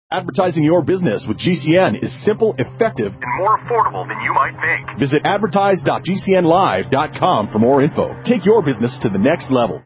Advertising your business with GCN is simple, effective, and more affordable than you might think. Visit advertise.gcnlive.com for more info. Take your business to the next level.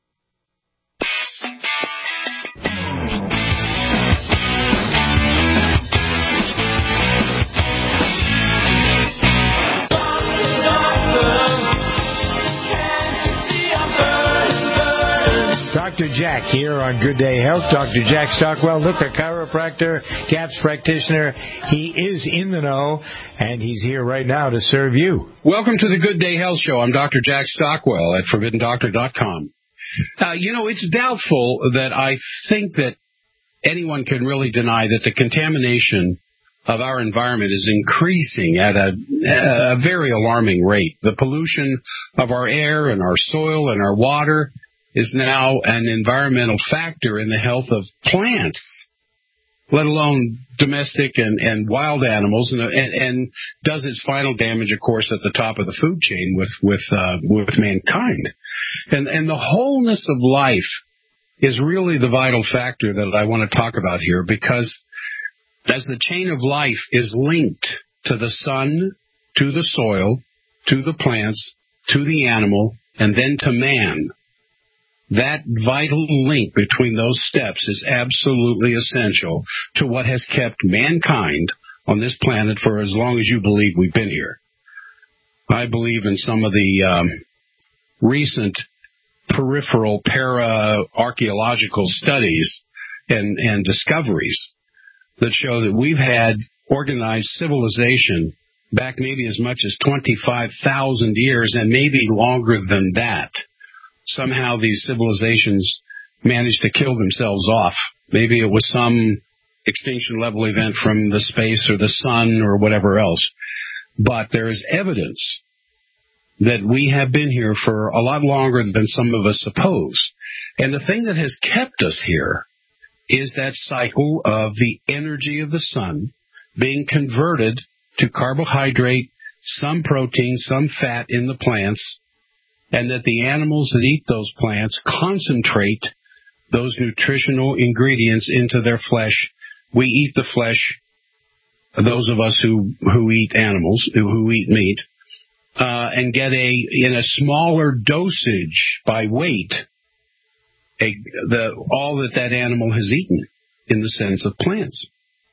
Dr. Jack here on Good Day Health. Dr. Jack Stockwell, look, a chiropractor, CAPS practitioner. He is in the know, and he's here right now to serve you. Welcome to the Good Day Health Show. I'm Dr. Jack Stockwell at ForbiddenDoctor.com. It's doubtful that I think that anyone can really deny that the contamination of our environment is increasing at a very alarming rate. The pollution of our air and our soil and our water is now an environmental factor in the health of plants, let alone domestic and wild animals, and does its final damage, of course, at the top of the food chain with mankind. And the wholeness of life is really the vital factor that I want to talk about here, because as the chain of life is linked to the sun, to the soil, to the plants, to the animal, and then to man, that vital link between those steps is absolutely essential to what has kept mankind on this planet for as long as you believe we've been here. I believe in some of the recent peripheral para-archaeological studies and discoveries that show that we've had organized civilization back maybe as much as 25,000 years and maybe longer than that. Somehow these civilizations managed to kill themselves off. Maybe it was some extinction-level event from the space or the sun or whatever else. But there is evidence that we have been here for a lot longer than some of us suppose. And the thing that has kept us here is that cycle of the energy of the sun being converted to carbohydrate, some protein, some fat in the plants, and that the animals that eat those plants concentrate those nutritional ingredients into their flesh. We eat the flesh, those of us who eat animals, who eat meat, and get in a smaller dosage by weight, all that animal has eaten in the sense of plants.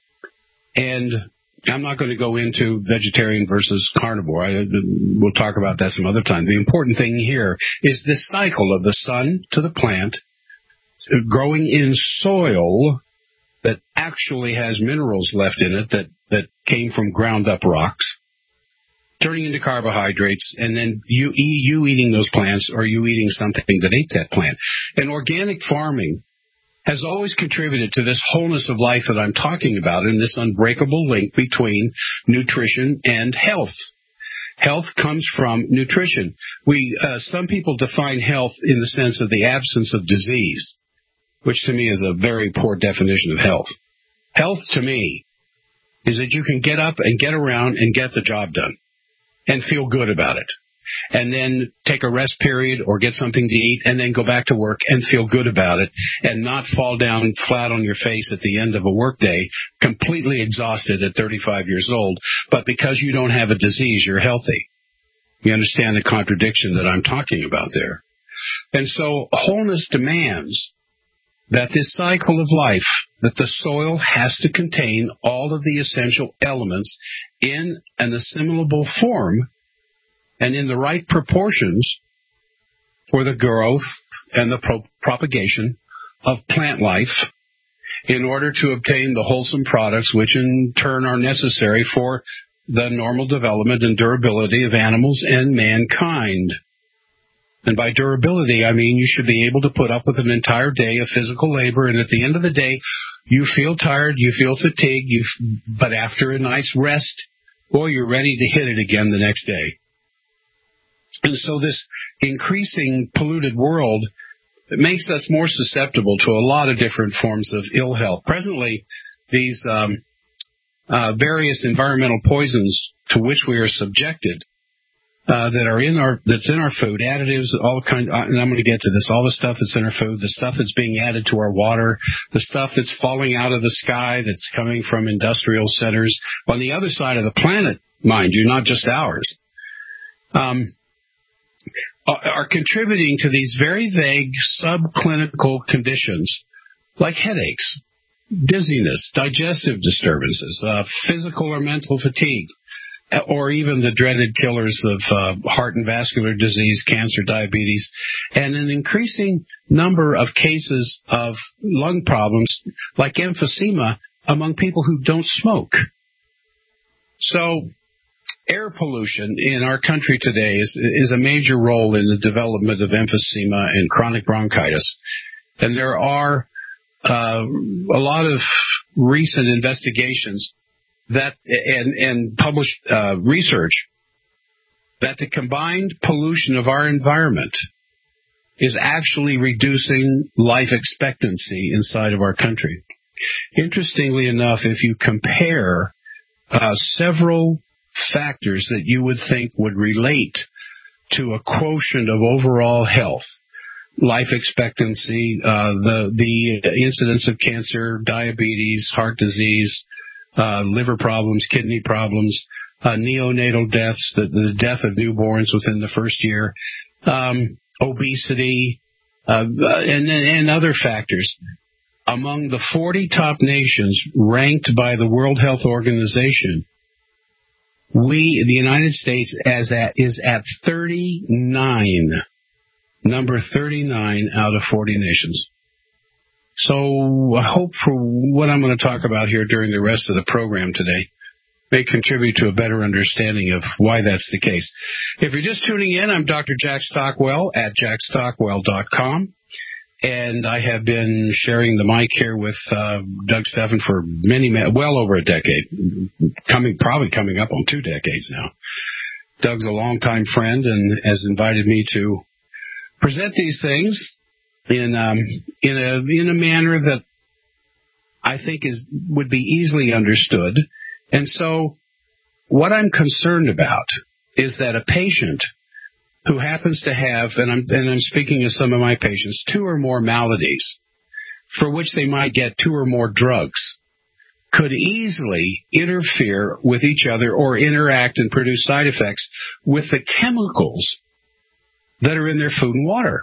And I'm not going to go into vegetarian versus carnivore. We'll talk about that some other time. The important thing here is this cycle of the sun to the plant, growing in soil that actually has minerals left in it that came from ground-up rocks, turning into carbohydrates, and then you eating those plants or you eating something that ate that plant. And organic farming has always contributed to this wholeness of life that I'm talking about, and this unbreakable link between nutrition and health. Health comes from nutrition. Some people define health in the sense of the absence of disease, which to me is a very poor definition of health. Health to me is that you can get up and get around and get the job done and feel good about it, and then take a rest period or get something to eat and then go back to work and feel good about it and not fall down flat on your face at the end of a workday, completely exhausted at 35 years old, but because you don't have a disease, you're healthy. You understand the contradiction that I'm talking about there. And so wholeness demands that this cycle of life, that the soil has to contain all of the essential elements in an assimilable form and in the right proportions for the growth and the propagation of plant life in order to obtain the wholesome products which in turn are necessary for the normal development and durability of animals and mankind. And by durability, I mean you should be able to put up with an entire day of physical labor, and at the end of the day, you feel tired, you feel fatigued, but after a night's rest, boy, you're ready to hit it again the next day. And so this increasing polluted world makes us more susceptible to a lot of different forms of ill health. Presently, these various environmental poisons to which we are subjected that's in our food, additives, all kind, and I'm going to get to this, all the stuff that's in our food, the stuff that's being added to our water, the stuff that's falling out of the sky that's coming from industrial centers on the other side of the planet, mind you, not just ours, are contributing to these very vague subclinical conditions like headaches, dizziness, digestive disturbances, physical or mental fatigue, or even the dreaded killers of heart and vascular disease, cancer, diabetes, and an increasing number of cases of lung problems like emphysema among people who don't smoke. So air pollution in our country today is a major role in the development of emphysema and chronic bronchitis. And there are a lot of recent investigations that and published research that the combined pollution of our environment is actually reducing life expectancy inside of our country. Interestingly enough, if you compare several factors that you would think would relate to a quotient of overall health, life expectancy, the incidence of cancer, diabetes, heart disease, liver problems, kidney problems, neonatal deaths, the death of newborns within the first year, obesity, and other factors. Among the 40 top nations ranked by the World Health Organization, the United States, is at 39, number 39 out of 40 nations. So I hope for what I'm going to talk about here during the rest of the program today may contribute to a better understanding of why that's the case. If you're just tuning in, I'm Dr. Jack Stockwell at jackstockwell.com. And I have been sharing the mic here with Doug Stephan for well over a decade, probably coming up on 2 decades now. Doug's a longtime friend and has invited me to present these things in a manner that I think would be easily understood. And so what I'm concerned about is that a patient who happens to have, and I'm speaking of some of my patients, 2 or more maladies for which they might get 2 or more drugs, could easily interfere with each other or interact and produce side effects with the chemicals that are in their food and water.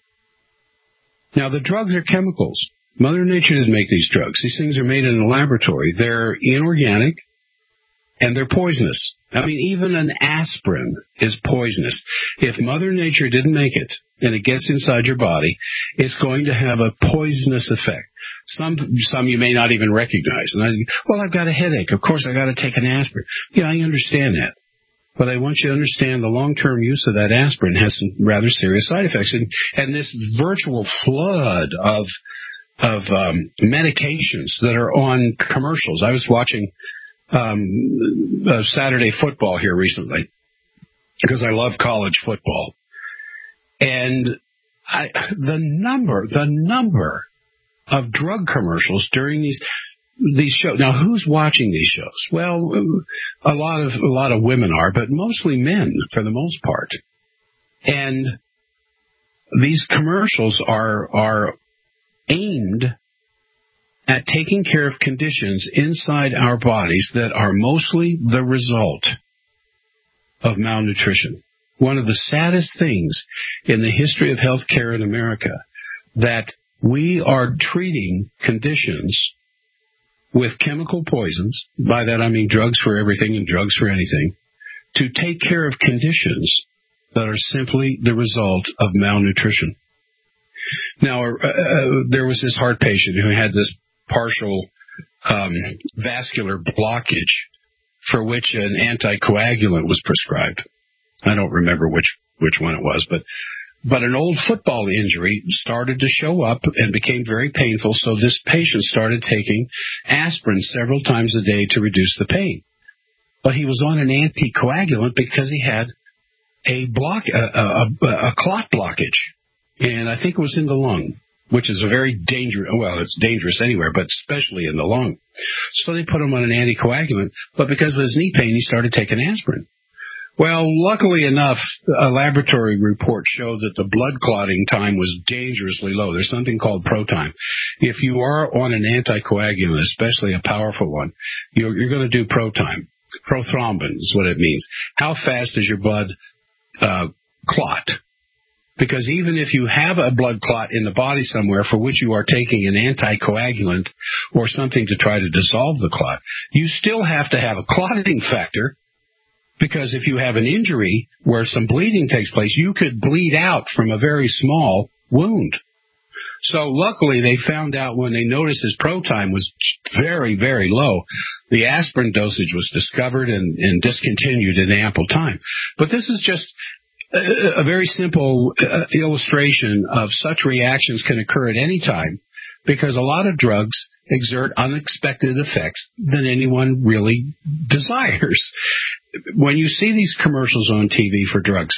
Now, the drugs are chemicals. Mother Nature didn't make these drugs. These things are made in a laboratory. They're inorganic, and they're poisonous. I mean, even an aspirin is poisonous. If Mother Nature didn't make it, and it gets inside your body, it's going to have a poisonous effect. Some you may not even recognize. And I've got a headache. Of course, I got to take an aspirin. Yeah, I understand that. But I want you to understand the long-term use of that aspirin has some rather serious side effects. And this virtual flood of medications that are on commercials. I was watching Saturday football here recently because I love college football. And the number of drug commercials during these shows. Now, who's watching these shows? Well, a lot of women are, but mostly men for the most part. And these commercials are aimed at taking care of conditions inside our bodies that are mostly the result of malnutrition. One of the saddest things in the history of healthcare in America, that we are treating conditions with chemical poisons, by that I mean drugs for everything and drugs for anything, to take care of conditions that are simply the result of malnutrition. Now, there was this heart patient who had this partial vascular blockage for which an anticoagulant was prescribed. I don't remember which one it was, but an old football injury started to show up and became very painful, so this patient started taking aspirin several times a day to reduce the pain. But he was on an anticoagulant because he had a clot blockage, and I think it was in the lung, which is a very dangerous, well, it's dangerous anywhere, but especially in the lung. So they put him on an anticoagulant, but because of his knee pain, he started taking aspirin. Well, luckily enough, a laboratory report showed that the blood clotting time was dangerously low. There's something called ProTime. If you are on an anticoagulant, especially a powerful one, you're going to do ProTime. Prothrombin is what it means. How fast does your blood clot? Because even if you have a blood clot in the body somewhere for which you are taking an anticoagulant or something to try to dissolve the clot, you still have to have a clotting factor. Because if you have an injury where some bleeding takes place, you could bleed out from a very small wound. So luckily they found out when they noticed his ProTime was very, very low, the aspirin dosage was discovered and discontinued in ample time. But this is just a very simple illustration of such reactions can occur at any time because a lot of drugs exert unexpected effects than anyone really desires. When you see these commercials on TV for drugs,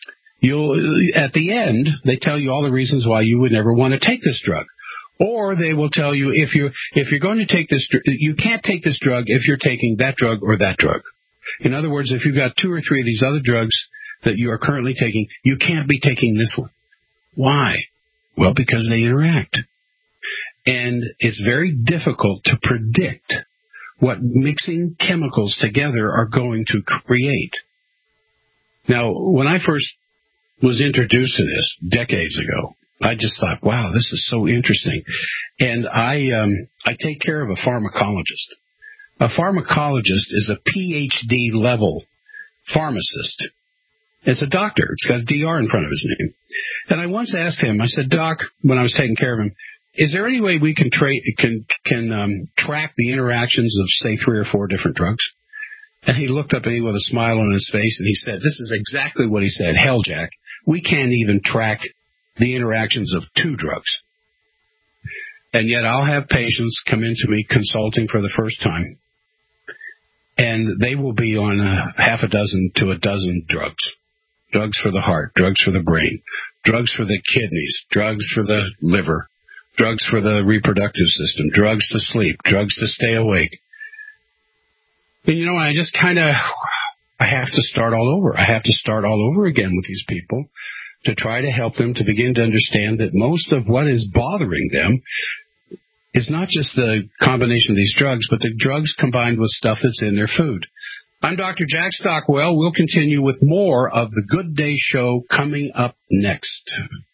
at the end, they tell you all the reasons why you would never want to take this drug. Or they will tell you if you're going to take this, you can't take this drug if you're taking that drug or that drug. In other words, if you've got 2 or 3 of these other drugs that you are currently taking, you can't be taking this one. Why? Well, because they interact. And it's very difficult to predict what mixing chemicals together are going to create. Now, when I first was introduced to this decades ago, I just thought, wow, this is so interesting. And I take care of a pharmacologist. A pharmacologist is a PhD level pharmacist. It's a doctor. It's got a DR in front of his name. And I once asked him, I said, Doc, when I was taking care of him, is there any way we can track the interactions of, say, 3 or 4 different drugs? And he looked up at me with a smile on his face, and he said, this is exactly what he said. Hell, Jack, we can't even track the interactions of 2 drugs. And yet I'll have patients come into me consulting for the first time, and they will be on half a dozen to a dozen drugs. Drugs for the heart, drugs for the brain, drugs for the kidneys, drugs for the liver, drugs for the reproductive system, drugs to sleep, drugs to stay awake. And, I just I have to start all over. I have to start all over again with these people to try to help them to begin to understand that most of what is bothering them is not just the combination of these drugs, but the drugs combined with stuff that's in their food. I'm Dr. Jack Stockwell. We'll continue with more of the Good Day Show coming up next.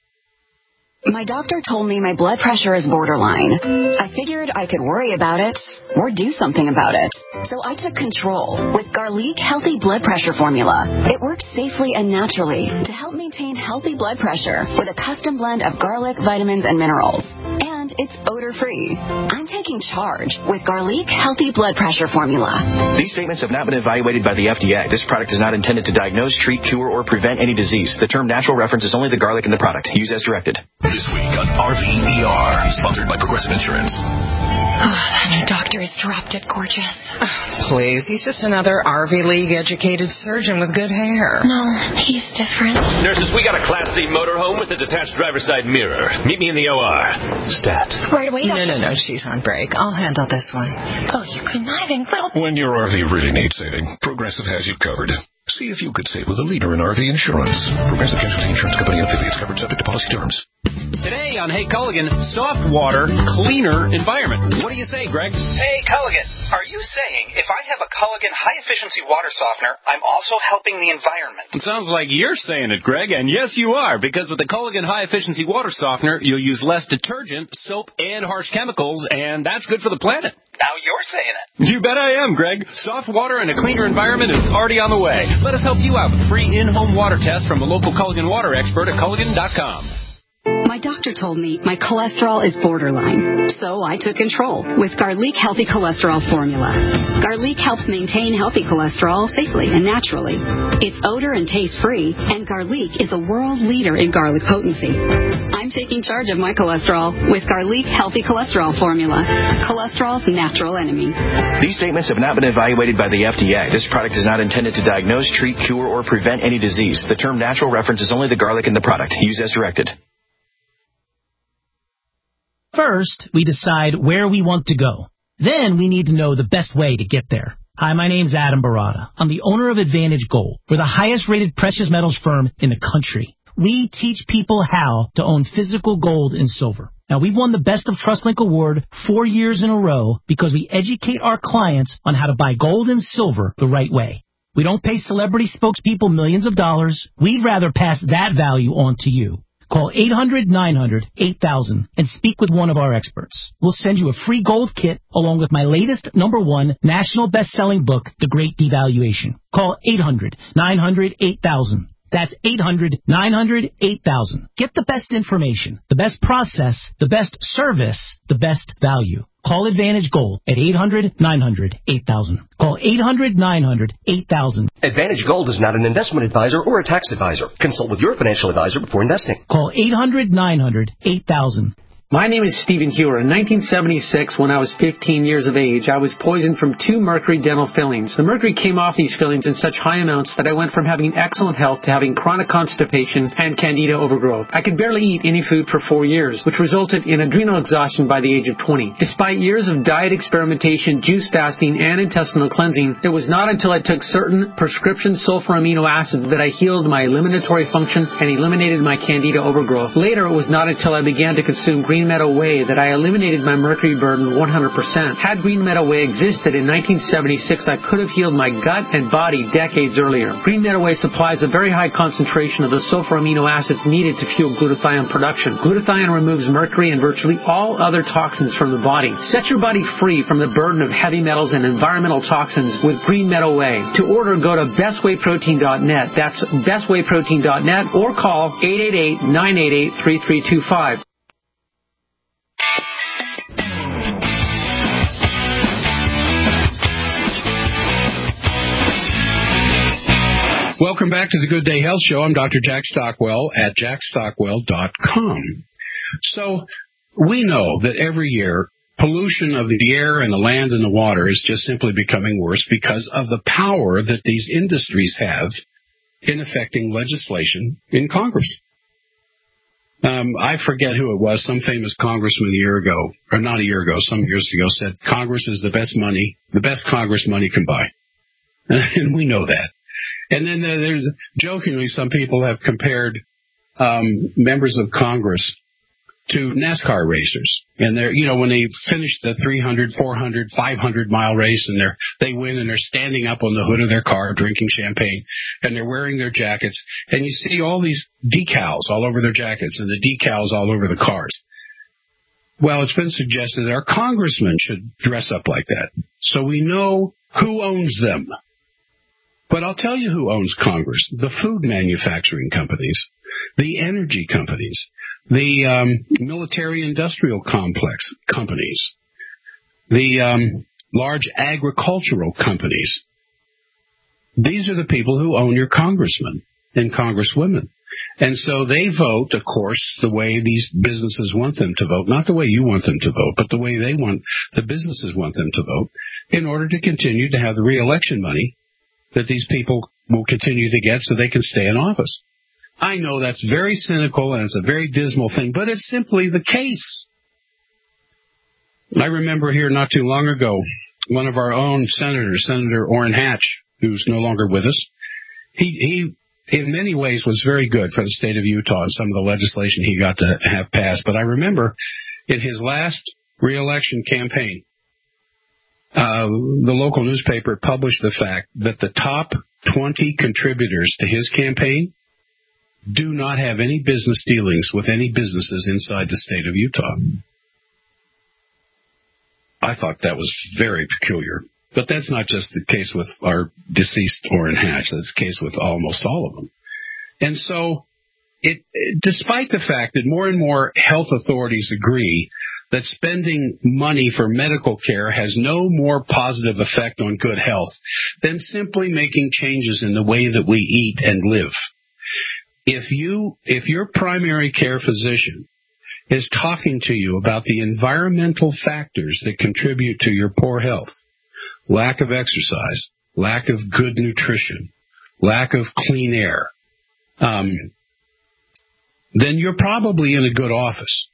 My doctor told me my blood pressure is borderline. I figured I could worry about it or do something about it. So I took control with Garlic Healthy Blood Pressure Formula. It works safely and naturally to help maintain healthy blood pressure with a custom blend of garlic, vitamins, and minerals. And it's odor-free. I'm taking charge with Garlic Healthy Blood Pressure Formula. These statements have not been evaluated by the FDA. This product is not intended to diagnose, treat, cure, or prevent any disease. The term natural references only the garlic in the product. Use as directed. This week on RVER, sponsored by Progressive Insurance. Oh, that new doctor is dropped it gorgeous. Please, he's just another RV League educated surgeon with good hair. No, he's different. Nurses, we got a Class C motorhome with a detached driver's side mirror. Meet me in the OR. Stat. Right away, doctor. No, she's on break. I'll handle this one. Oh, you conniving little... When your RV really needs saving, Progressive has you covered. See if you could save with a leader in RV insurance. Progressive Casualty Insurance Company and affiliates covered subject to policy terms. Today on Hey Culligan, soft water, cleaner environment. What do you say, Greg? Hey Culligan, are you saying if I have a Culligan high-efficiency water softener, I'm also helping the environment? It sounds like you're saying it, Greg, and yes, you are, because with the Culligan high-efficiency water softener, you'll use less detergent, soap, and harsh chemicals, and that's good for the planet. Now you're saying it. You bet I am, Greg. Soft water and a cleaner environment is already on the way. Let us help you out with a free in-home water test from a local Culligan water expert at Culligan.com. My doctor told me my cholesterol is borderline, so I took control with Garlic Healthy Cholesterol Formula. Garlic helps maintain healthy cholesterol safely and naturally. It's odor and taste-free, and Garlic is a world leader in garlic potency. I'm taking charge of my cholesterol with Garlic Healthy Cholesterol Formula, cholesterol's natural enemy. These statements have not been evaluated by the FDA. This product is not intended to diagnose, treat, cure, or prevent any disease. The term natural references only the garlic in the product. Use as directed. First, we decide where we want to go. Then we need to know the best way to get there. Hi, my name's Adam Barada. I'm the owner of Advantage Gold. We're the highest-rated precious metals firm in the country. We teach people how to own physical gold and silver. Now, we've won the Best of TrustLink Award 4 years in a row because we educate our clients on how to buy gold and silver the right way. We don't pay celebrity spokespeople millions of dollars. We'd rather pass that value on to you. Call 800-900-8000 and speak with one of our experts. We'll send you a free gold kit along with my latest #1 national best-selling book, The Great Devaluation. Call 800-900-8000. That's 800-900-8000. Get the best information, the best process, the best service, the best value. Call Advantage Gold at 800-900-8000. Call 800-900-8000. Advantage Gold is not an investment advisor or a tax advisor. Consult with your financial advisor before investing. Call 800-900-8000. My name is Stephen Hewer. In 1976, when I was 15 years of age, I was poisoned from 2 mercury dental fillings. The mercury came off these fillings in such high amounts that I went from having excellent health to having chronic constipation and candida overgrowth. I could barely eat any food for 4 years, which resulted in adrenal exhaustion by the age of 20. Despite years of diet experimentation, juice fasting, and intestinal cleansing, it was not until I took certain prescription sulfur amino acids that I healed my eliminatory function and eliminated my candida overgrowth. Later, it was not until I began to consume Green Meadow Whey that I eliminated my mercury burden 100%. Had Green Meadow Whey existed in 1976, I could have healed my gut and body decades earlier. Green Meadow Whey supplies a very high concentration of the sulfur amino acids needed to fuel glutathione production. Glutathione removes mercury and virtually all other toxins from the body. Set your body free from the burden of heavy metals and environmental toxins with Green Meadow Whey. To order, go to bestwayprotein.net. That's bestwayprotein.net or call 888-988-3325. Welcome back to the Good Day Health Show. I'm Dr. Jack Stockwell at jackstockwell.com. So we know that every year pollution of the air and the land and the water is just simply becoming worse because of the power that these industries have in affecting legislation in Congress. I forget who it was. Some famous congressman a year ago, or not a year ago, some years ago, said Congress is the best Congress money can buy. And we know that. And then there's jokingly, some people have compared members of Congress to NASCAR racers. And they're, when they finish the 300, 400, 500-mile race and they win and they're standing up on the hood of their car drinking champagne and they're wearing their jackets. And you see all these decals all over their jackets and the decals all over the cars. Well, it's been suggested that our congressmen should dress up like that so we know who owns them. But I'll tell you who owns Congress: the food manufacturing companies, the energy companies, the military-industrial complex companies, the large agricultural companies. These are the people who own your congressmen and congresswomen. And so they vote, of course, the way these businesses want them to vote, not the way you want them to vote, but the way the businesses want them to vote, in order to continue to have the re-election money that these people will continue to get so they can stay in office. I know that's very cynical and it's a very dismal thing, but it's simply the case. I remember here not too long ago, one of our own senators, Senator Orrin Hatch, who's no longer with us, he in many ways was very good for the state of Utah and some of the legislation he got to have passed. But I remember in his last re-election campaign, the local newspaper published the fact that the top 20 contributors to his campaign do not have any business dealings with any businesses inside the state of Utah. I thought that was very peculiar. But that's not just the case with our deceased Orrin Hatch. That's the case with almost all of them. And so, despite the fact that more and more health authorities agree that spending money for medical care has no more positive effect on good health than simply making changes in the way that we eat and live. If your primary care physician is talking to you about the environmental factors that contribute to your poor health, lack of exercise, lack of good nutrition, lack of clean air, then you're probably in a good office.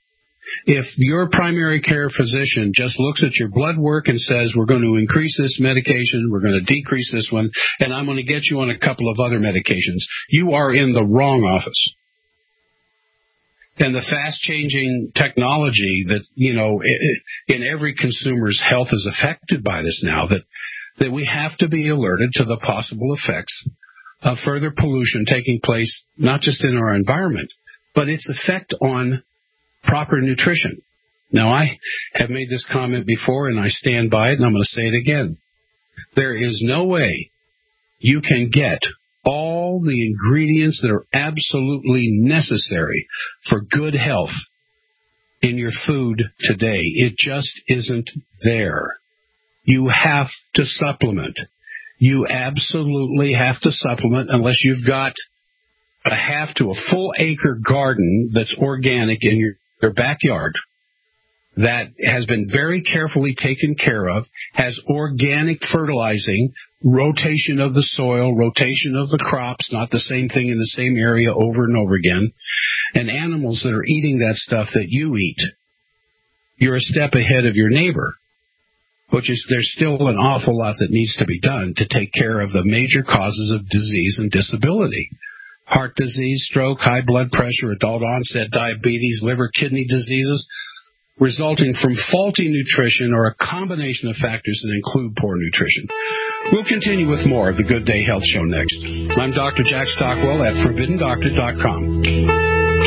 If your primary care physician just looks at your blood work and says, we're going to increase this medication, we're going to decrease this one, and I'm going to get you on a couple of other medications, you are in the wrong office. And the fast-changing technology that, in every consumer's health is affected by this now, that we have to be alerted to the possible effects of further pollution taking place, not just in our environment, but its effect on proper nutrition. Now, I have made this comment before, and I stand by it, and I'm going to say it again. There is no way you can get all the ingredients that are absolutely necessary for good health in your food today. It just isn't there. You have to supplement. You absolutely have to supplement unless you've got a full acre garden that's organic in your backyard that has been very carefully taken care of, has organic fertilizing, rotation of the soil, rotation of the crops, not the same thing in the same area over and over again, and animals that are eating that stuff that you eat. You're a step ahead of your neighbor, which is there's still an awful lot that needs to be done to take care of the major causes of disease and disability. Heart disease, stroke, high blood pressure, adult onset diabetes, liver, kidney diseases, resulting from faulty nutrition or a combination of factors that include poor nutrition. We'll continue with more of the Good Day Health Show next. I'm Dr. Jack Stockwell at ForbiddenDoctor.com.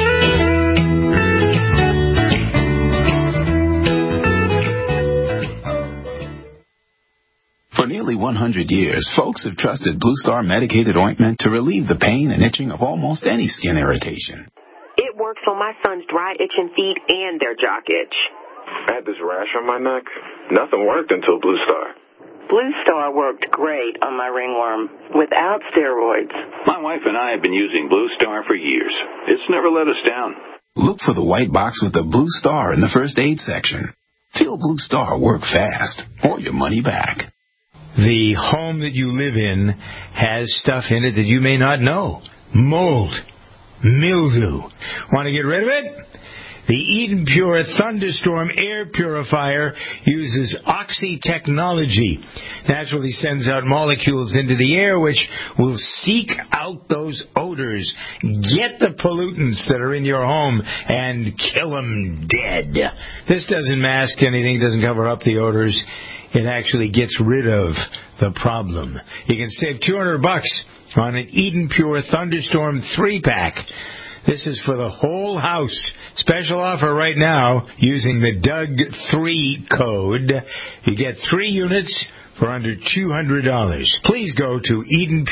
For nearly 100 years, folks have trusted Blue Star medicated ointment to relieve the pain and itching of almost any skin irritation. It works on my son's dry itching feet and their jock itch. I had this rash on my neck. Nothing worked until Blue Star. Blue Star worked great on my ringworm without steroids. My wife and I have been using Blue Star for years. It's never let us down. Look for the white box with the Blue Star in the first aid section. Feel Blue Star work fast or your money back. The home that you live in has stuff in it that you may not know. Mold, mildew. Want to get rid of it? The Eden Pure Thunderstorm Air Purifier uses Oxy technology. Naturally sends out molecules into the air which will seek out those odors, get the pollutants that are in your home, and kill them dead. This doesn't mask anything, doesn't cover up the odors. It actually gets rid of the problem. You can save $200 on an Eden Pure Thunderstorm 3-pack. This is for the whole house. Special offer right now using the Doug3 code. You get 3 units for under $200. Please go to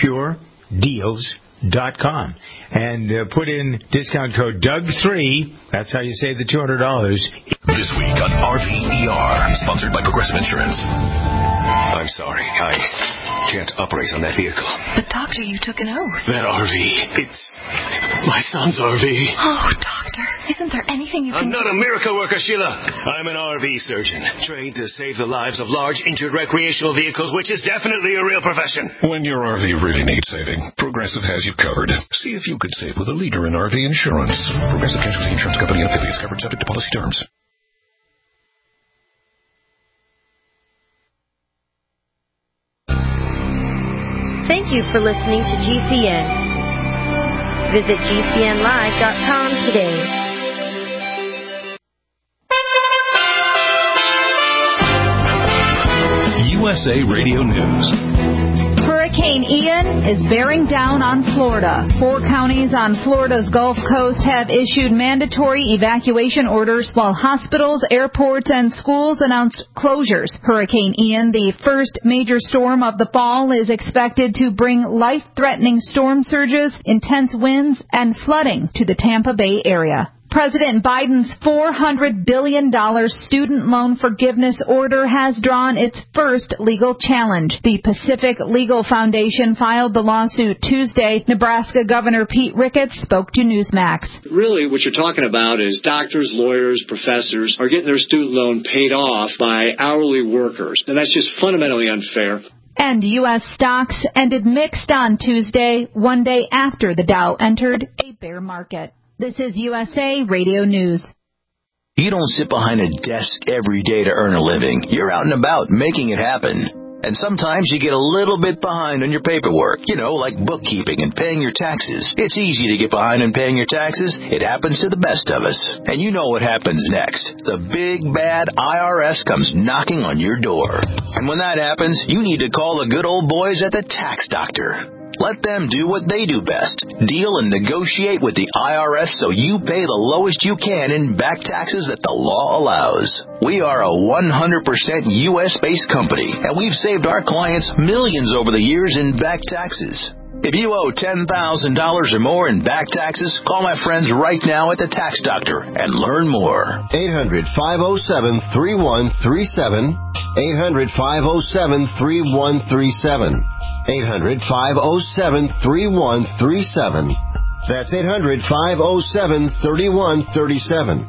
EdenPureDeals.com and put in discount code Doug3. That's how you save the $200. This week on RVER, sponsored by Progressive Insurance. I'm sorry, I can't operate on that vehicle. But, Doctor, you took an oath. That RV, it's my son's RV. Oh, Doctor, isn't there anything you can I'm not a miracle worker, Sheila. I'm an RV surgeon, trained to save the lives of large, injured recreational vehicles, which is definitely a real profession. When your RV really needs saving, Progressive has you covered. See if you could save with a leader in RV insurance. Progressive Casualty Insurance Company and affiliates, covered subject to policy terms. Thank you for listening to GCN. Visit GCNlive.com today. USA Radio News. Hurricane Ian is bearing down on Florida. 4 counties on Florida's Gulf Coast have issued mandatory evacuation orders while hospitals, airports, and schools announced closures. Hurricane Ian, the first major storm of the fall, is expected to bring life-threatening storm surges, intense winds, and flooding to the Tampa Bay area. President Biden's $400 billion student loan forgiveness order has drawn its first legal challenge. The Pacific Legal Foundation filed the lawsuit Tuesday. Nebraska Governor Pete Ricketts spoke to Newsmax. Really, what you're talking about is doctors, lawyers, professors are getting their student loan paid off by hourly workers, and that's just fundamentally unfair. And U.S. stocks ended mixed on Tuesday, one day after the Dow entered a bear market. This is USA Radio News. You don't sit behind a desk every day to earn a living. You're out and about making it happen. And sometimes you get a little bit behind on your paperwork, like bookkeeping and paying your taxes. It's easy to get behind on paying your taxes. It happens to the best of us. And you know what happens next. The big, bad IRS comes knocking on your door. And when that happens, you need to call the good old boys at the Tax Doctor. Let them do what they do best. Deal and negotiate with the IRS so you pay the lowest you can in back taxes that the law allows. We are a 100% U.S.-based company, and we've saved our clients millions over the years in back taxes. If you owe $10,000 or more in back taxes, call my friends right now at the Tax Doctor and learn more. 800-507-3137. 800-507-3137. 800-507-3137. That's 800-507-3137.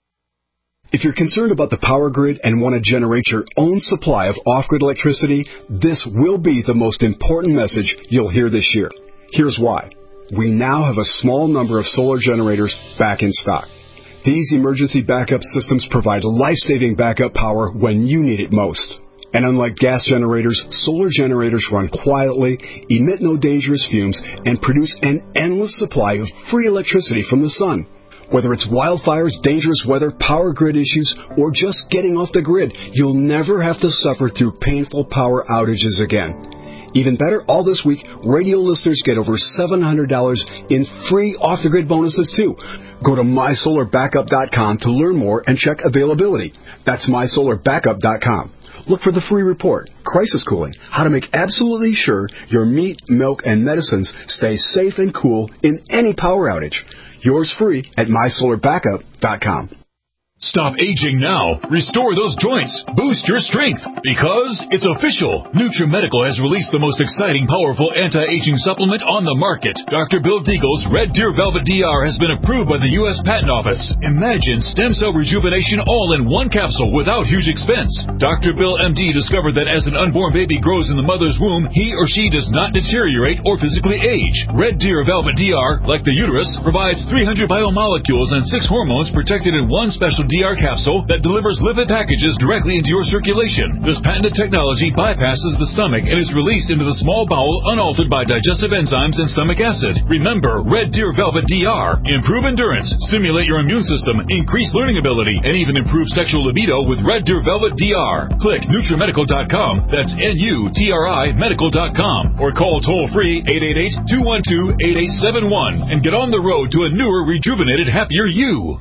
If you're concerned about the power grid and want to generate your own supply of off-grid electricity, this will be the most important message you'll hear this year. Here's why. We now have a small number of solar generators back in stock. These emergency backup systems provide life-saving backup power when you need it most. And unlike gas generators, solar generators run quietly, emit no dangerous fumes, and produce an endless supply of free electricity from the sun. Whether it's wildfires, dangerous weather, power grid issues, or just getting off the grid, you'll never have to suffer through painful power outages again. Even better, all this week, radio listeners get over $700 in free off-the-grid bonuses, too. Go to mysolarbackup.com to learn more and check availability. That's mysolarbackup.com. Look for the free report, Crisis Cooling, how to make absolutely sure your meat, milk, and medicines stay safe and cool in any power outage. Yours free at mysolarbackup.com. Stop aging now. Restore those joints. Boost your strength. Because it's official. NutriMedical has released the most exciting, powerful anti-aging supplement on the market. Dr. Bill Deagle's Red Deer Velvet DR has been approved by the U.S. Patent Office. Imagine stem cell rejuvenation all in one capsule without huge expense. Dr. Bill MD discovered that as an unborn baby grows in the mother's womb, he or she does not deteriorate or physically age. Red Deer Velvet DR, like the uterus, provides 300 biomolecules and 6 hormones protected in one special DR capsule that delivers lipid packages directly into your circulation. This patented technology bypasses the stomach and is released into the small bowel unaltered by digestive enzymes and stomach acid. Remember, Red Deer Velvet DR. Improve endurance, stimulate your immune system, increase learning ability, and even improve sexual libido with Red Deer Velvet DR. Click NutriMedical.com, that's NUTRI Medical.com, or call toll-free 888-212-8871 and get on the road to a newer, rejuvenated, happier you.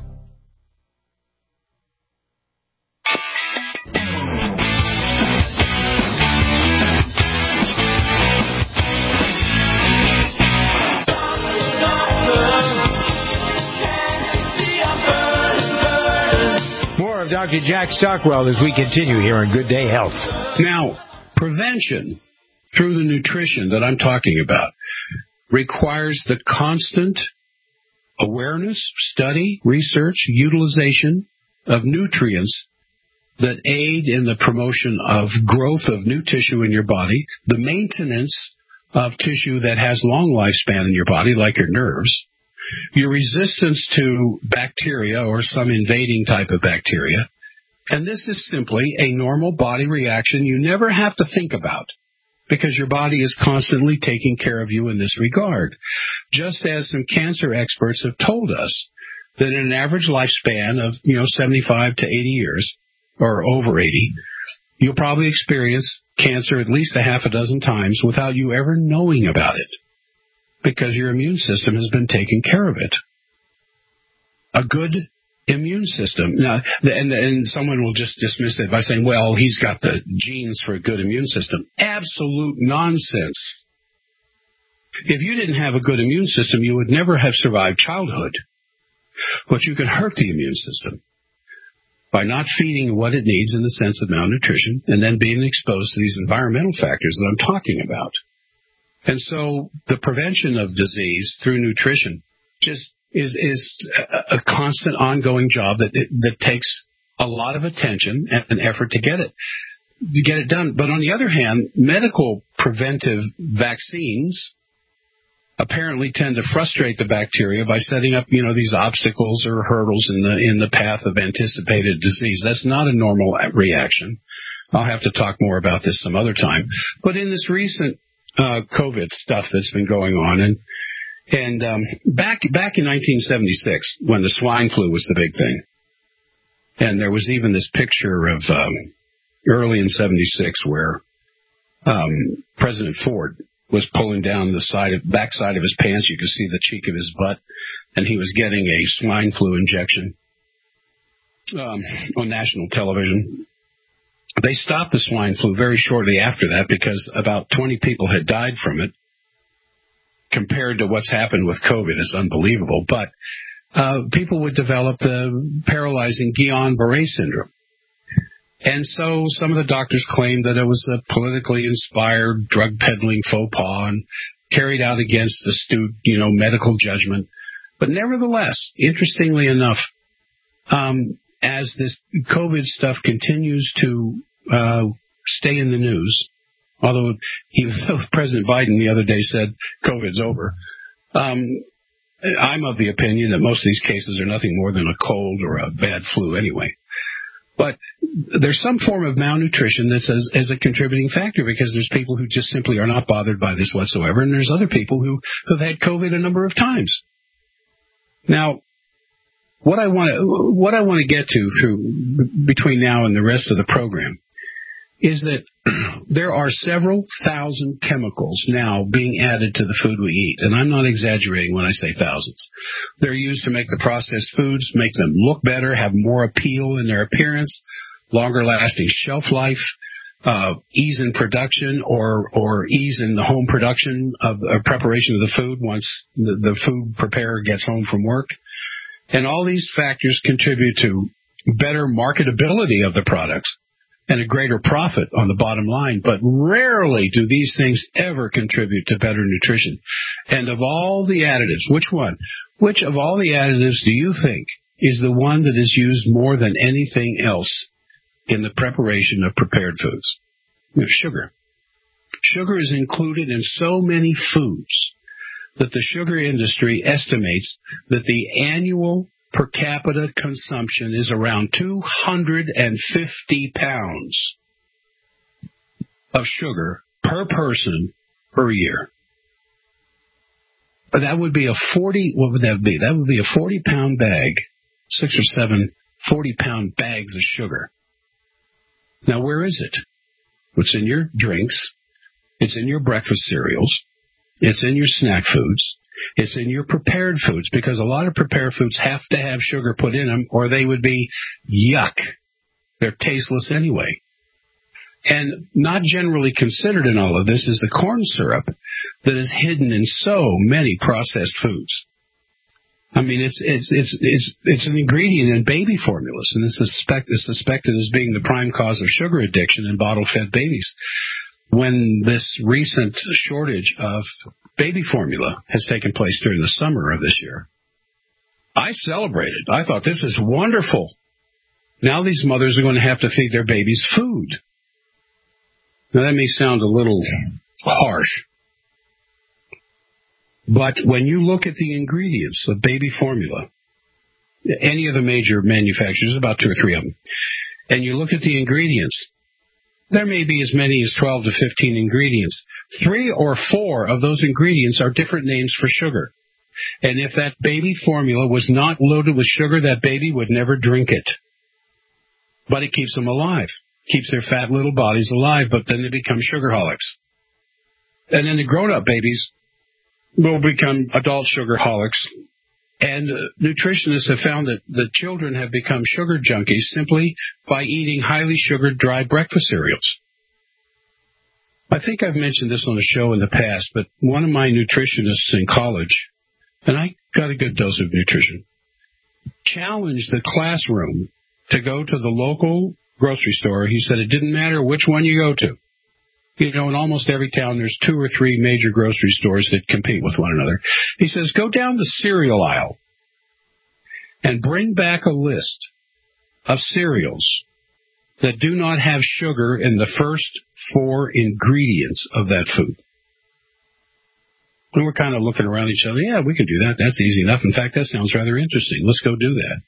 Dr. Jack Stockwell as we continue here on Good Day Health. Now, prevention through the nutrition that I'm talking about requires the constant awareness, study, research, utilization of nutrients that aid in the promotion of growth of new tissue in your body, the maintenance of tissue that has long lifespan in your body, like your nerves, your resistance to bacteria or some invading type of bacteria. And this is simply a normal body reaction you never have to think about because your body is constantly taking care of you in this regard. Just as some cancer experts have told us that in an average lifespan of 75 to 80 years or over 80, you'll probably experience cancer at least a half a dozen times without you ever knowing about it, because your immune system has been taking care of it. A good immune system. Now, and someone will just dismiss it by saying, well, he's got the genes for a good immune system. Absolute nonsense. If you didn't have a good immune system, you would never have survived childhood. But you can hurt the immune system by not feeding what it needs in the sense of malnutrition and then being exposed to these environmental factors that I'm talking about. And so the prevention of disease through nutrition just is a constant ongoing job that takes a lot of attention and effort to get it done. But on the other hand, medical preventive vaccines apparently tend to frustrate the bacteria by setting up, these obstacles or hurdles in the path of anticipated disease. That's not a normal reaction. I'll have to talk more about this some other time. But in this recent COVID stuff that's been going on, and back in 1976, when the swine flu was the big thing, and there was even this picture of early in 76 where President Ford was pulling down the backside of his pants. You could see the cheek of his butt, and he was getting a swine flu injection on national television. They stopped the swine flu very shortly after that because about 20 people had died from it. Compared to what's happened with COVID, it's unbelievable. But people would develop the paralyzing Guillain-Barré syndrome. And so some of the doctors claimed that it was a politically inspired drug peddling faux pas and carried out against astute, medical judgment. But nevertheless, interestingly enough, as this COVID stuff continues to stay in the news, although even though President Biden the other day said COVID's over, I'm of the opinion that most of these cases are nothing more than a cold or a bad flu anyway. But there's some form of malnutrition that's as a contributing factor because there's people who just simply are not bothered by this whatsoever, and there's other people who have had COVID a number of times. Now, what I want to get to through between now and the rest of the program is that there are several thousand chemicals now being added to the food we eat. And I'm not exaggerating when I say thousands. They're used to make the processed foods, make them look better, have more appeal in their appearance, longer lasting shelf life, ease in production or ease in the home production of preparation of the food once the food preparer gets home from work. And all these factors contribute to better marketability of the products and a greater profit on the bottom line, but rarely do these things ever contribute to better nutrition. And of all the additives, which of all the additives do you think is the one that is used more than anything else in the preparation of prepared foods? Sugar. Sugar is included in so many foods that the sugar industry estimates that the annual per capita consumption is around 250 pounds of sugar per person per year. That would be what would that be? That would be a 40-pound bag, 6 or 7 40-pound bags of sugar. Now, where is it? It's in your drinks. It's in your breakfast cereals. It's in your snack foods. It's in your prepared foods, because a lot of prepared foods have to have sugar put in them or they would be yuck. They're tasteless anyway. And not generally considered in all of this is the corn syrup that is hidden in so many processed foods. I mean, it's an ingredient in baby formulas, and it's suspected as being the prime cause of sugar addiction in bottle-fed babies. When this recent shortage of baby formula has taken place during the summer of this year, I celebrated. I thought, this is wonderful. Now these mothers are going to have to feed their babies food. Now that may sound a little harsh, but when you look at the ingredients of baby formula, any of the major manufacturers, about 2 or 3 of them, and you look at the ingredients, there may be as many as 12 to 15 ingredients. 3 or 4 of those ingredients are different names for sugar. And if that baby formula was not loaded with sugar, that baby would never drink it. But it keeps them alive, keeps their fat little bodies alive, but then they become sugarholics. And then the grown-up babies will become adult sugarholics. And nutritionists have found that the children have become sugar junkies simply by eating highly sugared dry breakfast cereals. I think I've mentioned this on the show in the past, but one of my nutritionists in college, and I got a good dose of nutrition, challenged the classroom to go to the local grocery store. He said it didn't matter which one you go to. You know, in almost every town, there's 2 or 3 major grocery stores that compete with one another. He says, go down the cereal aisle and bring back a list of cereals that do not have sugar in the first 4 ingredients of that food. And we're kind of looking around each other. Yeah, we can do that. That's easy enough. In fact, that sounds rather interesting. Let's go do that.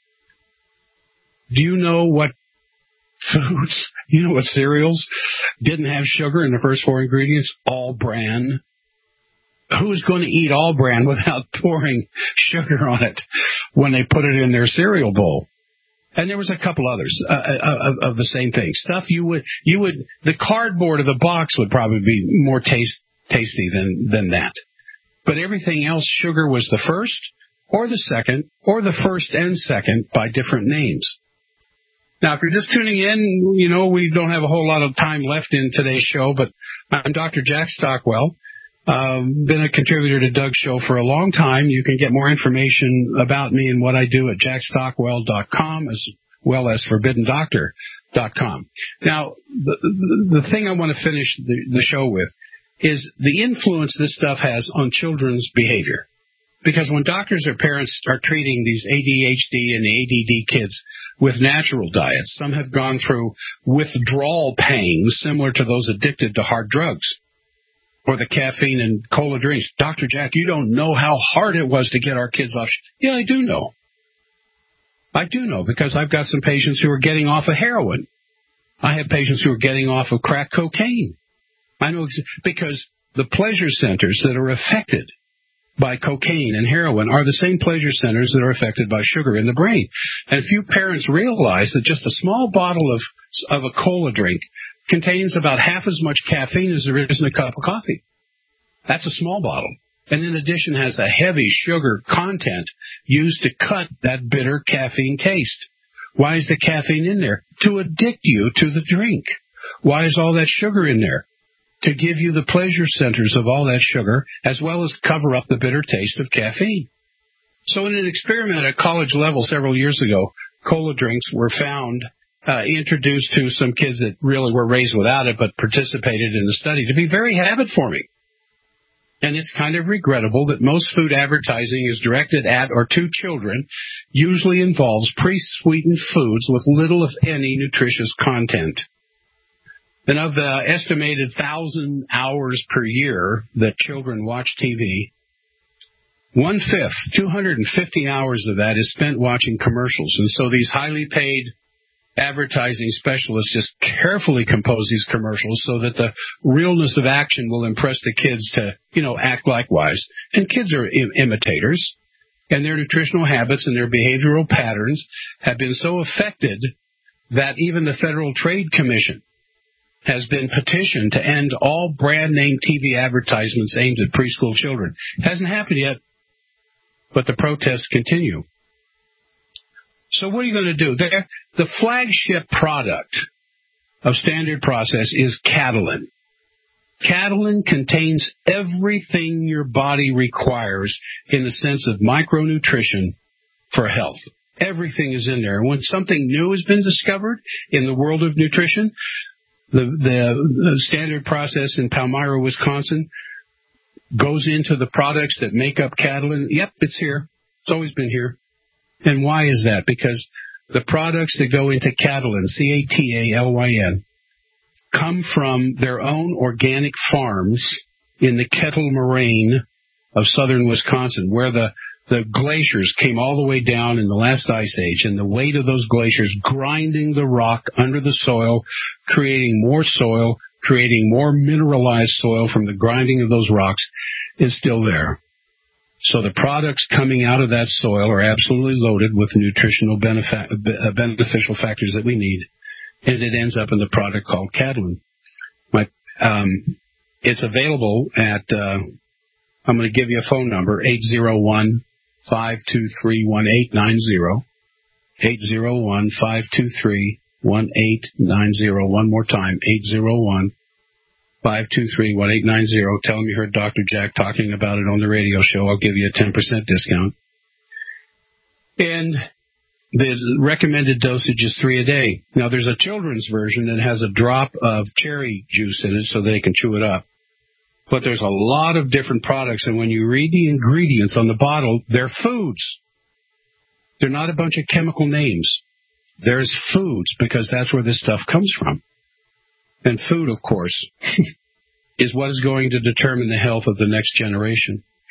Do you know what foods, what cereals didn't have sugar in the first 4 ingredients? All Bran. Who's going to eat All Bran without pouring sugar on it when they put it in their cereal bowl? And there was a couple others of the same thing. Stuff the cardboard of the box would probably be more tasty than that. But everything else, sugar was the first or the second or the first and second by different names. Now, if you're just tuning in, we don't have a whole lot of time left in today's show, but I'm Dr. Jack Stockwell. Been a contributor to Doug's show for a long time. You can get more information about me and what I do at jackstockwell.com as well as ForbiddenDoctor.com. Now, the thing I want to finish the show with is the influence this stuff has on children's behavior. Because when doctors or parents are treating these ADHD and ADD kids with natural diets, some have gone through withdrawal pangs similar to those addicted to hard drugs or the caffeine and cola drinks. Dr. Jack, you don't know how hard it was to get our kids off. Yeah, I do know. I do know because I've got some patients who are getting off of heroin. I have patients who are getting off of crack cocaine. I know because the pleasure centers that are affected by cocaine and heroin are the same pleasure centers that are affected by sugar in the brain. And few parents realize that just a small bottle of a cola drink contains about half as much caffeine as there is in a cup of coffee. That's a small bottle. And in addition has a heavy sugar content used to cut that bitter caffeine taste. Why is the caffeine in there? To addict you to the drink. Why is all that sugar in there? To give you the pleasure centers of all that sugar, as well as cover up the bitter taste of caffeine. So in an experiment at college level several years ago, cola drinks were found introduced to some kids that really were raised without it but participated in the study to be very habit-forming. And it's kind of regrettable that most food advertising is directed at or to children, usually involves pre-sweetened foods with little, if any, nutritious content. And of the estimated 1,000 hours per year that children watch TV, 1/5, 250 hours of that is spent watching commercials. And so these highly paid advertising specialists just carefully compose these commercials so that the realness of action will impress the kids to, act likewise. And kids are imitators, and their nutritional habits and their behavioral patterns have been so affected that even the Federal Trade Commission has been petitioned to end all brand-name TV advertisements aimed at preschool children. Hasn't happened yet, but the protests continue. So what are you going to do? The flagship product of Standard Process is Catalin. Catalin contains everything your body requires in the sense of micronutrition for health. Everything is in there. And when something new has been discovered in the world of nutrition, the Standard Process in Palmyra, Wisconsin, goes into the products that make up Catalin. Yep, it's here. It's always been here. And why is that? Because the products that go into Catalin, C-A-T-A-L-Y-N, come from their own organic farms in the Kettle Moraine of southern Wisconsin, where the glaciers came all the way down in the last ice age, and the weight of those glaciers grinding the rock under the soil, creating more soil, creating more mineralized soil from the grinding of those rocks, is still there. So the products coming out of that soil are absolutely loaded with nutritional beneficial factors that we need, and it ends up in the product called Catalin. It's available at, I'm going to give you a phone number, 801-523-1890, 801-523-1890. One more time, 801-523-1890. Tell them you heard Dr. Jack talking about it on the radio show. I'll give you a 10% discount. And the recommended dosage is 3 a day. Now, there's a children's version that has a drop of cherry juice in it so they can chew it up. But there's a lot of different products, and when you read the ingredients on the bottle, they're foods. They're not a bunch of chemical names. There's foods, because that's where this stuff comes from. And food, of course, is what is going to determine the health of the next generation.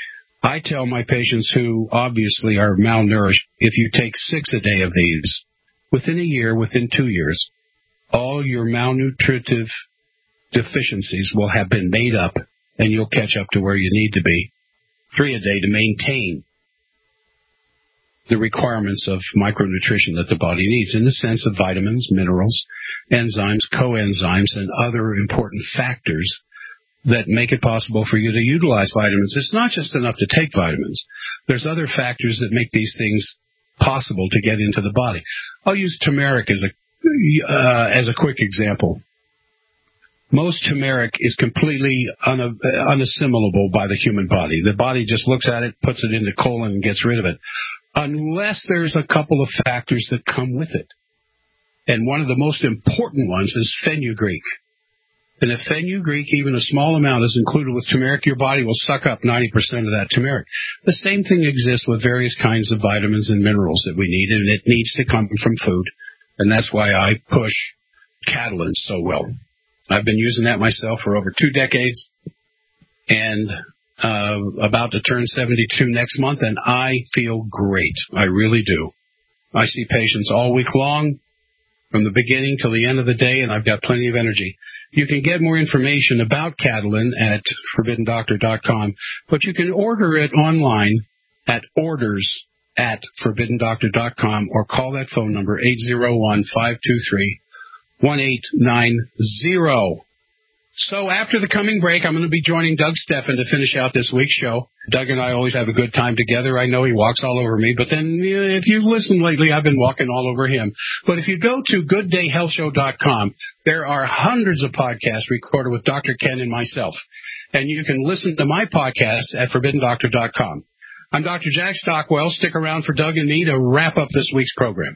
I tell my patients who obviously are malnourished, if you take 6 a day of these, within a year, within 2 years, all your malnutritive deficiencies will have been made up, and you'll catch up to where you need to be. 3 a day to maintain the requirements of micronutrition that the body needs in the sense of vitamins, minerals, enzymes, coenzymes, and other important factors that make it possible for you to utilize vitamins. It's not just enough to take vitamins. There's other factors that make these things possible to get into the body. I'll use turmeric as a quick example. Most turmeric is completely unassimilable by the human body. The body just looks at it, puts it in the colon, and gets rid of it, unless there's a couple of factors that come with it. And one of the most important ones is fenugreek. And if fenugreek, even a small amount, is included with turmeric, your body will suck up 90% of that turmeric. The same thing exists with various kinds of vitamins and minerals that we need, and it needs to come from food. And that's why I push Catalin so well. I've been using that myself for over 2 decades, and about to turn 72 next month, and I feel great. I really do. I see patients all week long, from the beginning till the end of the day, and I've got plenty of energy. You can get more information about Catalin at ForbiddenDoctor.com, but you can order it online at orders@ForbiddenDoctor.com or call that phone number, 801-523-1890. So after the coming break, I'm going to be joining Doug Steffen to finish out this week's show. Doug and I always have a good time together. I know he walks all over me, but then if you've listened lately, I've been walking all over him. But if you go to GoodDayHealthShow.com, there are hundreds of podcasts recorded with Dr. Ken and myself. And you can listen to my podcast at ForbiddenDoctor.com. I'm Dr. Jack Stockwell. Stick around for Doug and me to wrap up this week's program.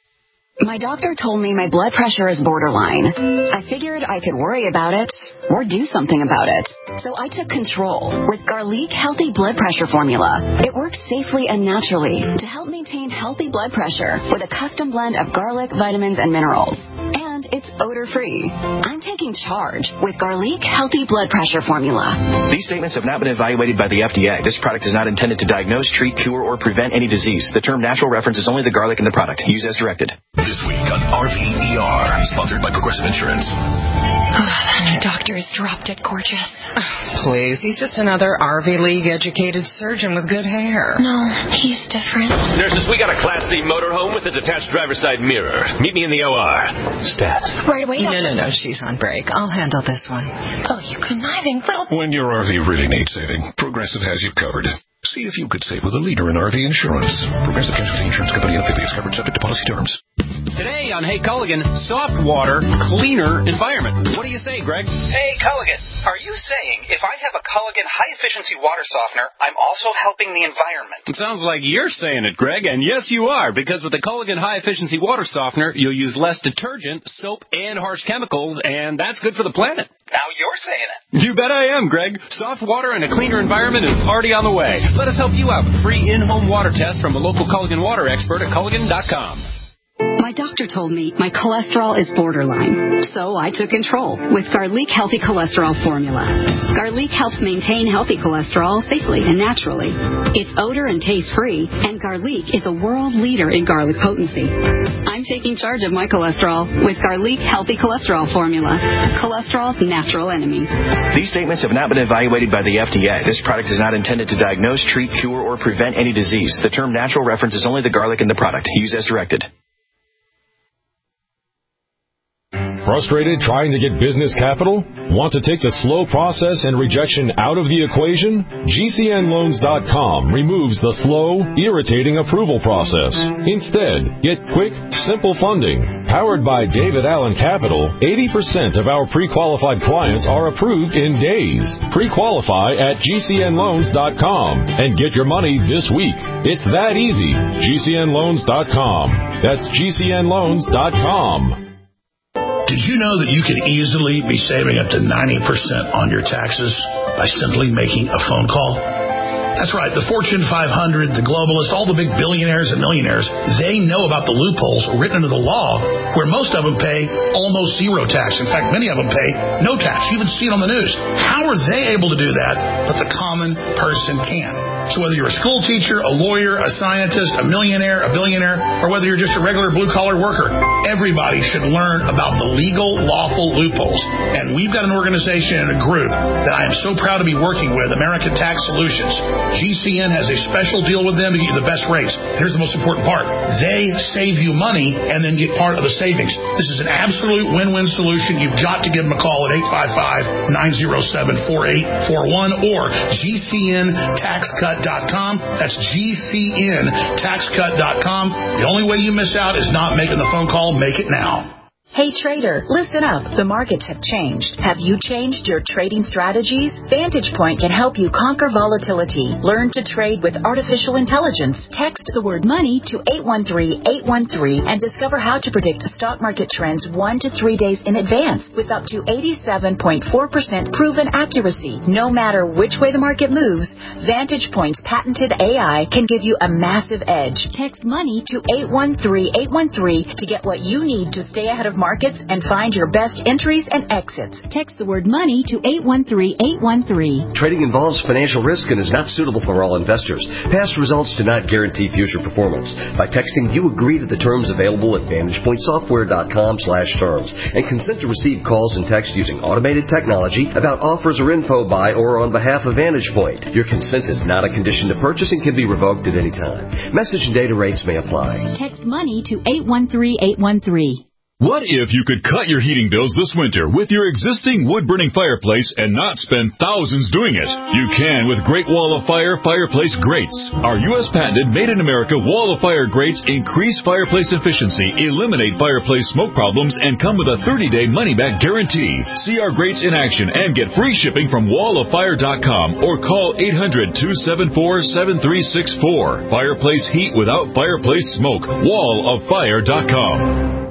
My doctor told me my blood pressure is borderline. I figured I could worry about it or do something about it. So I took control with Garlic Healthy Blood Pressure Formula. It works safely and naturally to help maintain healthy blood pressure with a custom blend of garlic, vitamins, and minerals. And it's odor-free. I'm taking charge with Garlic Healthy Blood Pressure Formula. These statements have not been evaluated by the FDA. This product is not intended to diagnose, treat, cure, or prevent any disease. The term natural reference is only the garlic in the product. Use as directed. This week on RVER, sponsored by Progressive Insurance. That new doctor is dropped it gorgeous. Please, he's just another RV League-educated surgeon with good hair. No, he's different. Nurses, we got a Class C motorhome with a detached driver's side mirror. Meet me in the OR. Stat. Right away, No, she's on break. I'll handle this one. Oh, you conniving little... When your RV really needs saving, Progressive has you covered. See if you could save with a leader in RV insurance. Progressive Casualty Insurance Company and affiliates, covered subject to policy terms. Today on Hey Culligan, soft water, cleaner environment. What do you say, Greg? Hey Culligan, are you saying if I have a Culligan high-efficiency water softener, I'm also helping the environment? It sounds like you're saying it, Greg, and yes, you are, because with the Culligan high-efficiency water softener, you'll use less detergent, soap, and harsh chemicals, and that's good for the planet. Now you're saying it. You bet I am, Greg. Soft water and a cleaner environment is already on the way. Let us help you out with a free in-home water test from a local Culligan water expert at Culligan.com. My doctor told me my cholesterol is borderline, so I took control with Garlic Healthy Cholesterol Formula. Garlic helps maintain healthy cholesterol safely and naturally. It's odor and taste-free, and Garlic is a world leader in garlic potency. I'm taking charge of my cholesterol with Garlic Healthy Cholesterol Formula, cholesterol's natural enemy. These statements have not been evaluated by the FDA. This product is not intended to diagnose, treat, cure, or prevent any disease. The term natural reference is only the garlic in the product. Use as directed. Frustrated trying to get business capital? Want to take the slow process and rejection out of the equation? GCNloans.com removes the slow, irritating approval process. Instead, get quick, simple funding. Powered by David Allen Capital, 80% of our pre-qualified clients are approved in days. Pre-qualify at GCNloans.com and get your money this week. It's that easy. GCNloans.com. That's GCNloans.com. Did you know that you could easily be saving up to 90% on your taxes by simply making a phone call? That's right. The Fortune 500, the globalists, all the big billionaires and millionaires, they know about the loopholes written into the law where most of them pay almost zero tax. In fact, many of them pay no tax. You even see it on the news. How are they able to do that, but the common person can't? So whether you're a school teacher, a lawyer, a scientist, a millionaire, a billionaire, or whether you're just a regular blue-collar worker, everybody should learn about the legal, lawful loopholes. And we've got an organization and a group that I am so proud to be working with, American Tax Solutions. GCN has a special deal with them to get you the best rates. Here's the most important part. They save you money and then get part of the savings. This is an absolute win-win solution. You've got to give them a call at 855-907-4841 or GCNTaxCut.com. That's GCNTaxCut.com. The only way you miss out is not making the phone call. Make it now. Hey trader, listen up. The markets have changed. Have you changed your trading strategies? Vantage Point can help you conquer volatility. Learn to trade with artificial intelligence. Text the word money to 813-813 and discover how to predict stock market trends 1 to 3 days in advance with up to 87.4% proven accuracy. No matter which way the market moves, Vantage Point's patented AI can give you a massive edge. Text money to 813-813 to get what you need to stay ahead of markets and find your best entries and exits. Text the word money to 813-813. Trading involves financial risk and is not suitable for all investors. Past results do not guarantee future performance. By texting, you agree to the terms available at VantagePointSoftware.com/terms and consent to receive calls and texts using automated technology about offers or info by or on behalf of Vantage Point. Your consent is not a condition to purchase and can be revoked at any time. Message and data rates may apply. Text money to 813-813. What if you could cut your heating bills this winter with your existing wood-burning fireplace and not spend thousands doing it? You can with Great Wall of Fire fireplace grates. Our U.S. patented made-in-America Wall of Fire grates increase fireplace efficiency, eliminate fireplace smoke problems, and come with a 30-day money-back guarantee. See our grates in action and get free shipping from walloffire.com or call 800-274-7364. Fireplace heat without fireplace smoke. walloffire.com.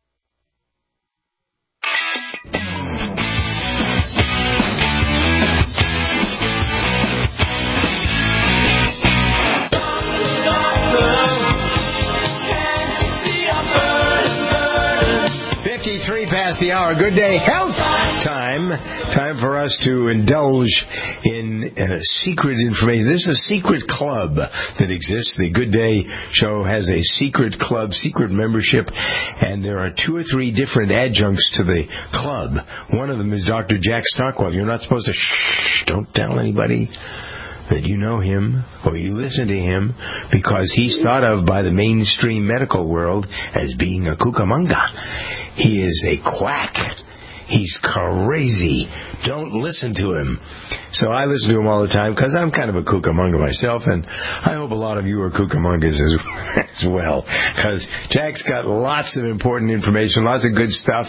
Past the hour. Good day. Health time. Time for us to indulge in secret information. This is a secret club that exists. The Good Day Show has a secret club, secret membership, and there are 2 or 3 different adjuncts to the club. One of them is Dr. Jack Stockwell. You're not supposed to don't tell anybody that you know him or you listen to him because he's thought of by the mainstream medical world as being a cucamonga. He is a quack. He's crazy. Don't listen to him. So I listen to him all the time because I'm kind of a cucamonga myself, and I hope a lot of you are cucamongas as well, because Jack's got lots of important information, lots of good stuff.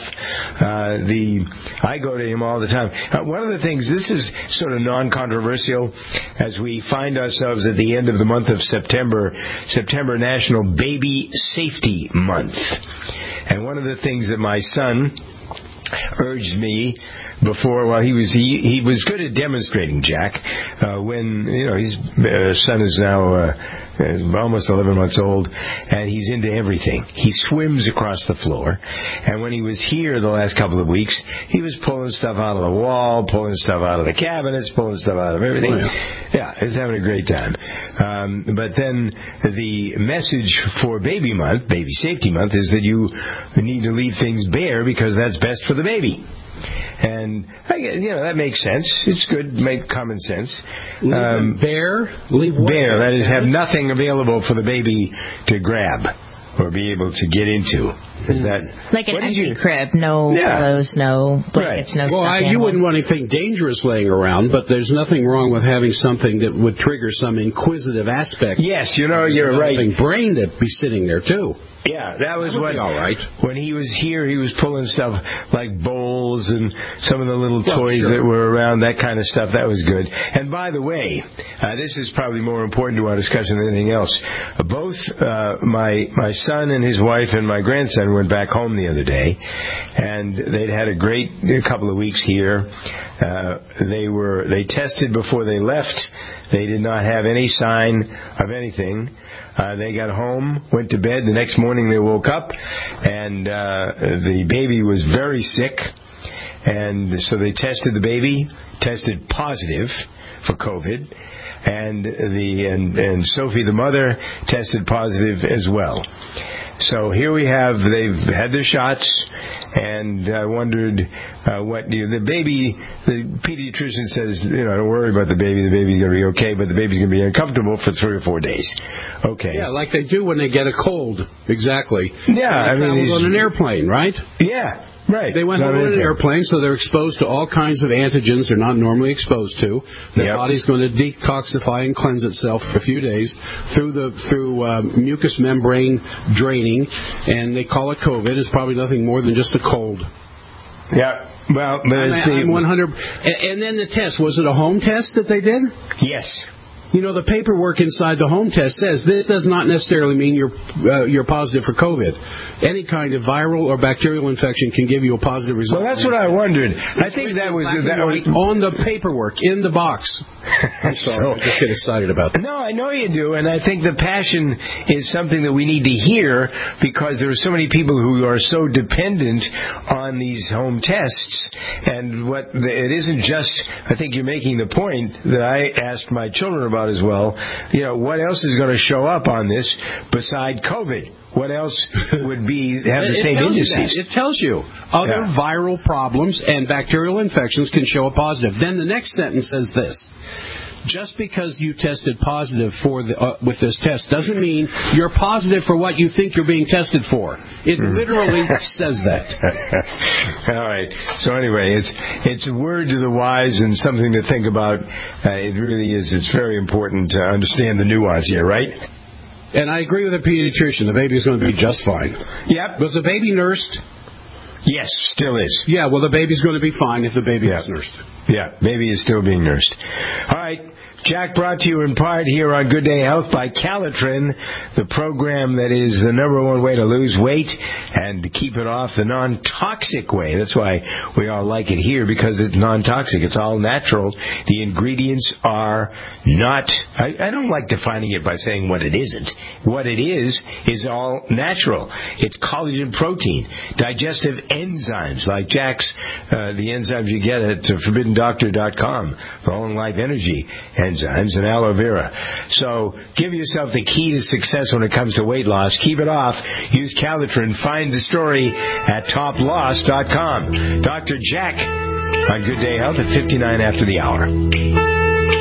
I go to him all the time. One of the things, this is sort of non-controversial, as we find ourselves at the end of the month of September National Baby Safety Month. And one of the things that my son urged me before, well, he was good at demonstrating, Jack, when, his son is now almost 11 months old, and he's into everything. He swims across the floor, and when he was here the last couple of weeks, he was pulling stuff out of the wall, pulling stuff out of the cabinets, pulling stuff out of everything. Oh, yeah, he's having a great time. But then the message for Baby Month, Baby Safety Month, is that you need to leave things bare because that's best for the baby. And, that makes sense. It's good, make common sense. Leave bare, that is, have nothing available for the baby to grab or be able to get into. Is that like an empty crib? No clothes, no blankets, no stuff. Well, you wouldn't want anything dangerous laying around, but there's nothing wrong with having something that would trigger some inquisitive aspect. Yes, you're right. Having brain that be sitting there too. Yeah, that was what. All right. When he was here, he was pulling stuff like bowls and some of the little toys that were around, that kind of stuff. That was good. And by the way, this is probably more important to our discussion than anything else. Both my son and his wife and my grandson gentlemen went back home the other day, and they'd had a great couple of weeks here. They tested before they left. They did not have any sign of anything. They got home, went to bed. The next morning they woke up, and the baby was very sick. And so they tested the baby, tested positive for COVID, and Sophie, the mother, tested positive as well. So here we have, they've had their shots, and I wondered the baby, the pediatrician says, don't worry about the baby's going to be okay, but the baby's going to be uncomfortable for 3 or 4 days. Okay. Yeah, like they do when they get a cold. Exactly. Yeah, on an airplane, right? Yeah. Right. They went on an airplane, so they're exposed to all kinds of antigens they're not normally exposed to. Their body's going to detoxify and cleanse itself for a few days through mucous membrane draining, and they call it COVID. It's probably nothing more than just a cold. Yeah. Well, but I'm 100. And then the test, was it a home test that they did? Yes. The paperwork inside the home test says this does not necessarily mean you're positive for COVID. Any kind of viral or bacterial infection can give you a positive result. Well, that's what I wondered. I think that was on the paperwork in the box. I'm sorry, I just get excited about that. No, I know you do, and I think the passion is something that we need to hear because there are so many people who are so dependent on these home tests. And it isn't just. I think you're making the point that I asked my children about as well. What else is going to show up on this beside COVID? What else would have the same indices? It tells you other viral problems and bacterial infections can show a positive. Then the next sentence says this. Just because you tested positive with this test doesn't mean you're positive for what you think you're being tested for. It literally says that. All right. So anyway, it's a word to the wise and something to think about. It really is. It's very important to understand the nuance here, right? And I agree with the pediatrician. The baby is going to be just fine. Yep. Was the baby nursed? Yes, still is. Yeah, well, the baby's going to be fine if the baby is nursed. Yeah, baby is still being nursed. All right. Jack brought to you in part here on Good Day Health by Calitrin, the program that is the number one way to lose weight and to keep it off the non-toxic way. That's why we all like it here, because it's non-toxic. It's all natural. The ingredients are not... I don't like defining it by saying what it isn't. What it is all natural. It's collagen protein, digestive enzymes like Jack's, the enzymes you get at ForbiddenDoctor.com, the Long Life Energy enzymes, and aloe vera. So give yourself the key to success when it comes to weight loss. Keep it off. Use Calitrin. Find the story at toploss.com. Dr. Jack on Good Day Health at 59 after the hour.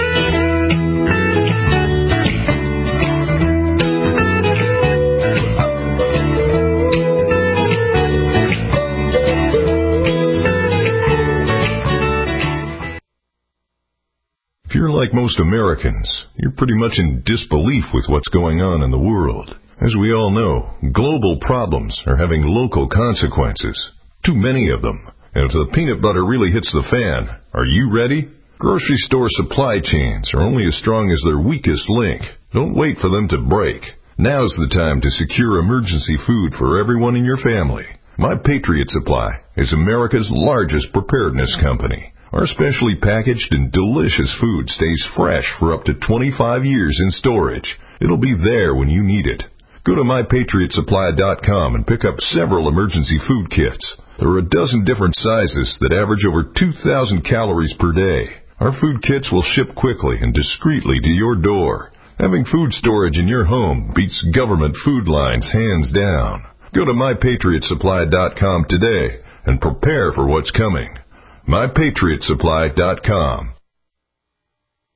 If you're like most Americans, you're pretty much in disbelief with what's going on in the world. As we all know, global problems are having local consequences. Too many of them. And if the peanut butter really hits the fan, are you ready? Grocery store supply chains are only as strong as their weakest link. Don't wait for them to break. Now's the time to secure emergency food for everyone in your family. My Patriot Supply is America's largest preparedness company. Our specially packaged and delicious food stays fresh for up to 25 years in storage. It'll be there when you need it. Go to MyPatriotSupply.com and pick up several emergency food kits. There are a dozen different sizes that average over 2,000 calories per day. Our food kits will ship quickly and discreetly to your door. Having food storage in your home beats government food lines hands down. Go to MyPatriotSupply.com today and prepare for what's coming. MyPatriotSupply.com.